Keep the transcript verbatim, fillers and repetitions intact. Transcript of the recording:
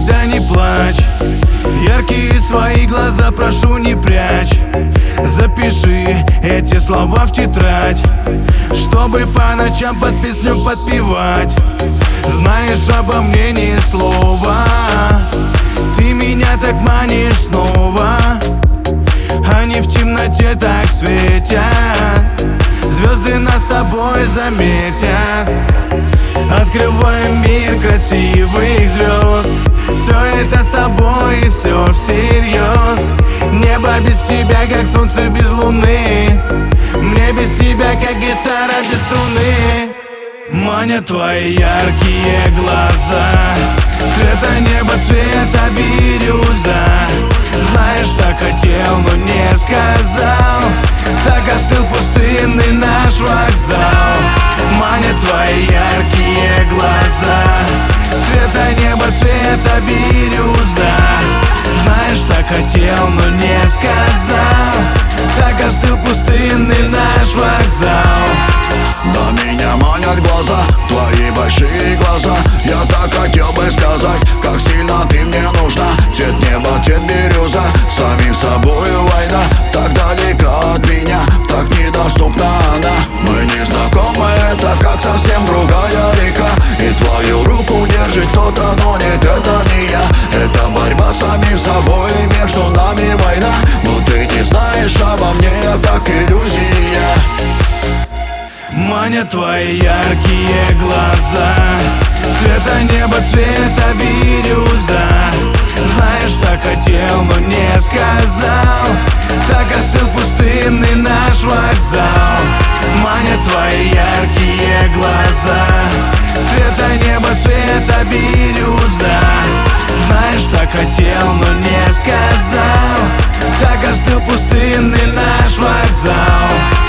тогда не плачь. Яркие свои глаза, прошу, не прячь. Запиши эти слова в тетрадь, чтобы по ночам под песню подпевать. Знаешь обо мне ни слова, ты меня так манишь снова. Они в темноте так светят, звезды нас с тобой заметят. Открываем мир красивых звезд, все это с тобой и все всерьез. Небо без тебя, как солнце без луны, мне без тебя, как гитара без струны. Манят твои яркие глаза, цвета неба, цвета бирюза. Знаешь, так хотел, но не сказал, так остыл пустынный наш вокзал. Манят твои яркие глаза, цвета неба, цвета бирюза. Знаешь, так хотел, но не сказал, так остыл пустынный наш вокзал. На меня манят глаза, твои большие глаза. Я так хотел бы сказать, как сильно ты мне нужна. Цвет неба, цвет бирюза, самим собою война. Так далеко от меня, так недоступна она. Мы не знакомы, это как совсем другая река. И твою руку держит кто-то, но нет, это не я. Это борьба с самим собой, между нами война. Но ты не знаешь обо мне, как иллюзия. Манят твои яркие глаза, цвета неба, цвета бирюза. Знаешь, так хотел, но не сказал, так остыл пустынный наш вокзал. Манят твои яркие глаза, цвета неба, цвета бирюза. Знаешь, так хотел, но не сказал, так остыл пустынный наш вокзал.